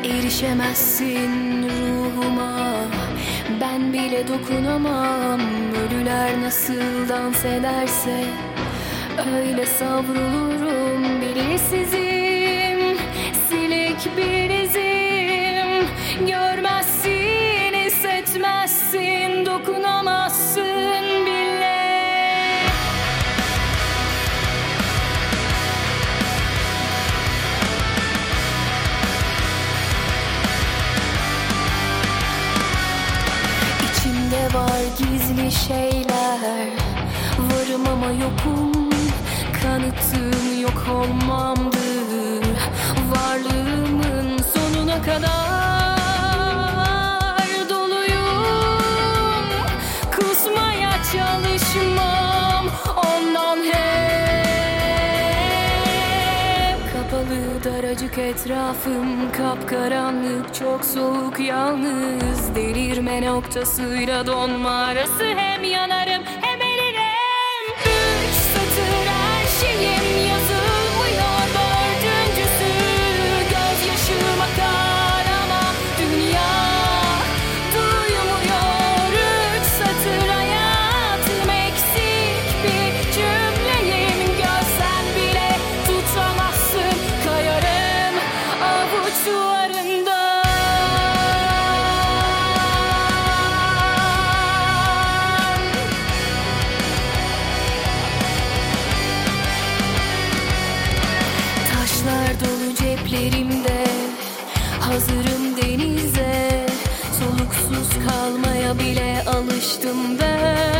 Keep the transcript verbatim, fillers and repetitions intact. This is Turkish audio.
Erişemezsin ruhuma, ben bile dokunamam. Ölüler nasıl dans ederse öyle savrulurum. Bilinçsizim, silik bir izim. Görmezsin, hissetmezsin, dokunamazsın bile. İçimde var gizli şeyler, varım ama yokum. Kanıtım yok olmamdır, varlığımın sonuna kadar doluyum. Kusmaya çalışmam ondan hep. Kapalı daracık etrafım, kapkaranlık, çok soğuk, yalnız. Delirme noktasıyla donma arası, hem yanarım hem eririm. Üç satır her şeyim yazılmıyor, dördüncüsü gözyaşım akar ama dünya duymuyor. Üç satır hayatım, eksik bir cümleyim. Görsen bile tutamazsın, kayarım avuçlarında. Taşlar dolu ceplerimde, hazırım denize. Soluksuz kalmaya bile alıştım ben.